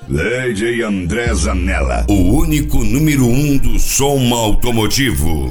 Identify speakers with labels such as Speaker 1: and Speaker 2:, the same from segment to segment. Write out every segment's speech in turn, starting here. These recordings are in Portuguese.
Speaker 1: DJ André Zanella, o único número 1 do som automotivo.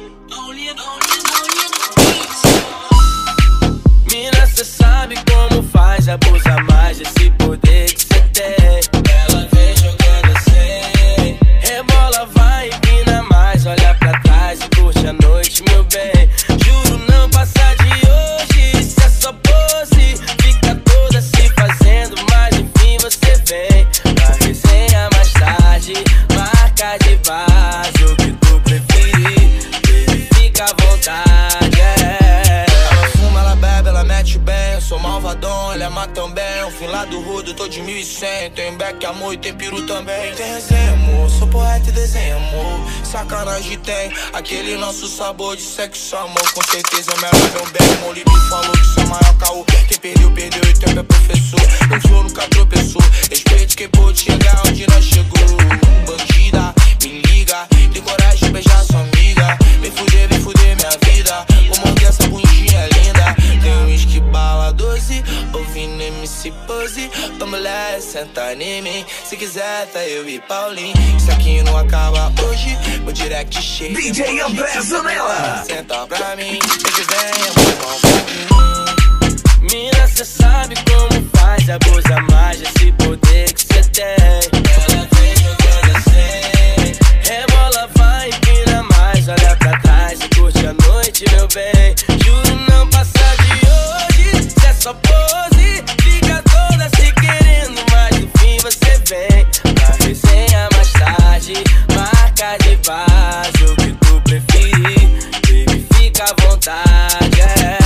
Speaker 2: Mina, cê sabe como faz, abusa mais desse poder que cê tem. Ela vem jogando assim, rebola, vai, empina mais, olha pra trás e curte a noite, meu bem. Juro não passar de hoje, se é só pose, fica toda se fazendo, mas enfim você vem. Pra resenha mais tarde, marca de base, o que tu preferir, baby, fica à vontade, Ela fuma, ela bebe, ela mete bem, eu sou malvadão, ela ama também. O fim lá do rudo, tô de 1100, tem back, amor e tem peru também. Tem resenha, amor, sou poeta e desenho, amor. Sacanagem tem, aquele nosso sabor de sexo, amor. Com certeza é melhor, meu bem. Molibi falou que isso é maior caô. Quem perdeu, perdeu e tempo é professor. O flow nunca tropeçou, respeite quem pôde chegar onde nós chegou. Bandida, me liga, tem coragem de beijar sua amiga. Vem fuder minha vida, vou morder essa bundinha linda. Tem um whisky bala 12, ouvindo MC Pose. Pra mulher sentar em mim, se quiser tá eu e Paulinho. Isso aqui não acaba hoje, meu direct cheio.
Speaker 1: DJ André Zanella.
Speaker 2: Senta pra mim, vem que vem, amor, pra mim. Mina, cê sabe como faz, abusa mais desse poder que cê tem. Ela vem jogando assim, rebola, vai, empina mais, olha pra trás e curte a noite, meu bem. Juro não passar de hoje, se é só pose, fica toda se querendo, mas no fim você vem. Pra resenha mais tarde, marca de base, o que tu preferir, baby, fica à vontade,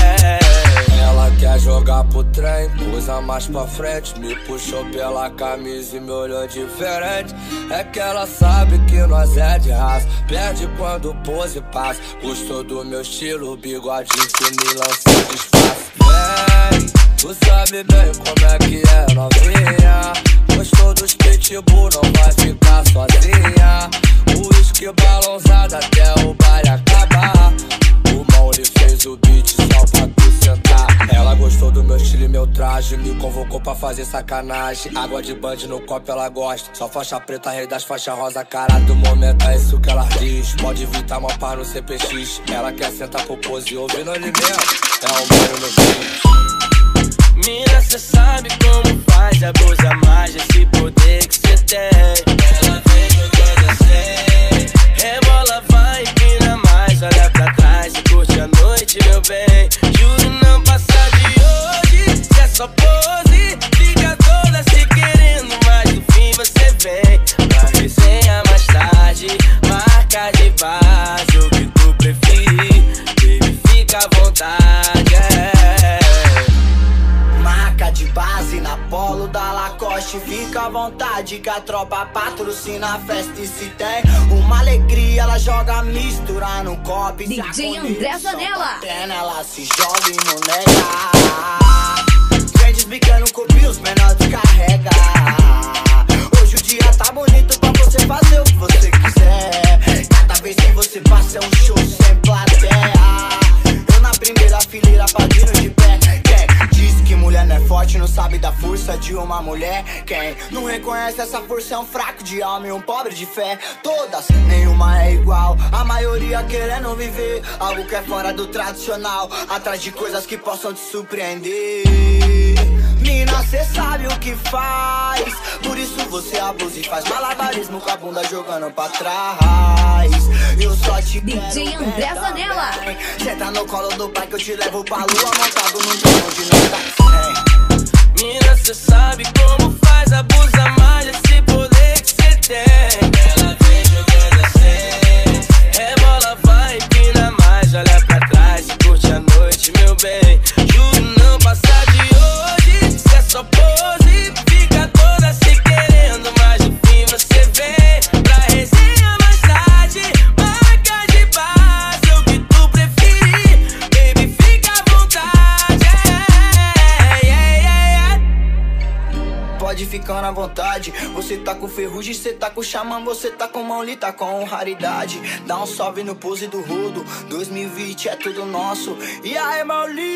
Speaker 2: Ela quer jogar pro trem, usa mais pra frente, me puxou pela camisa e me olhou diferente. É que ela sabe que nós é de raça, perde quando pose passa. Gostou do meu estilo, bigodinho que me lança disfarce. Vem, tu sabe bem como é que é, novinha. Gostou dos pitbull, não vai ficar sozinha. O uísque balançado até o baile acabar. O Mauri fez o beat só pra tu sentar. Ela gostou do meu estilo e meu traje, me convocou pra fazer sacanagem. Água de band no copo ela gosta, só faixa preta, rei das faixas rosa. Cara do momento é isso que ela diz, pode vir tá mal par no CPX. Ela quer sentar pro pose, ouvindo ele mesmo, é o meu no beat. Mina, cê sabe como faz, abusa mais desse poder que cê tem. Ela vem jogando assim, rebola, vai, empina mais, olha pra trás e curte a noite, meu bem. Juro não passar de hoje, se é só pose, fica toda se querendo, mas no fim você vem. Pra resenha mais tarde, marca de base, o que tu preferir, baby, fica à vontade, Marca de base na polo da Lacoste, fica à vontade que a tropa patrocina a festa. E se tem uma alegria, ela joga mistura no copo.
Speaker 3: DJ André Zanella.
Speaker 2: Ela se joga e não nega. Grandes bicando copia, os menores descarrega. Hoje o dia tá bonito pra você fazer o que você quiser. Cada vez que você passa é um show sem plateia. Eu na primeira fileira padrinho de pé. Diz que mulher não é forte, não sabe da força de uma mulher. Quem não reconhece essa força é um fraco de alma e um pobre de fé. Todas, nenhuma é igual, a maioria querendo viver algo que é fora do tradicional, atrás de coisas que possam te surpreender. Mina, cê sabe o que faz, por isso você abusa e faz malabarismo com a bunda jogando pra trás. Eu só te
Speaker 3: DJ André Zanella.
Speaker 2: Senta no colo do pai que eu te levo pra lua, montado num drone onde não tá. Mina, cê sabe como faz, abusa mais desse poder que cê tem. Ela vem jogando assim, rebola, vai, empina mais, olha pra trás e curte a noite, meu bem. Juro não passar de hoje, se é só pose, fica toda se querendo, mas no fim você vem. Pra resenha mais tarde, marca de base, o que tu preferir, baby, fica à vontade, Pode ficar na vontade, você tá com ferrugem, cê tá com xamã, você tá com mão, tá com raridade. Dá um salve no pose do rodo, 2020 é tudo nosso. E aí, Mauli?